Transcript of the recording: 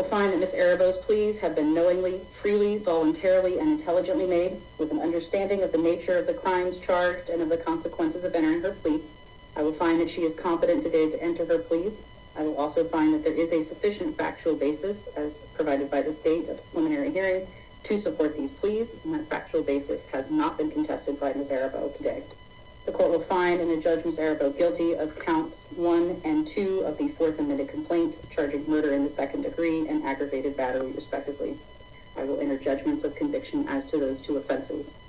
find that Ms. Arabo's pleas have been knowingly, freely, voluntarily, and intelligently made with an understanding of the nature of the crimes charged and of the consequences of entering her plea. I will find that she is competent today to enter her pleas. I will also find that there is a sufficient factual basis, as provided by the state at the preliminary hearing, to support these pleas, and that factual basis has not been contested by Ms. Arabo today. The court will find and adjudge Ms. Arabo guilty of counts 1 and 2 of the fourth amended complaint, charging murder in the second degree and aggravated battery, respectively. I will enter judgments of conviction as to those two offenses.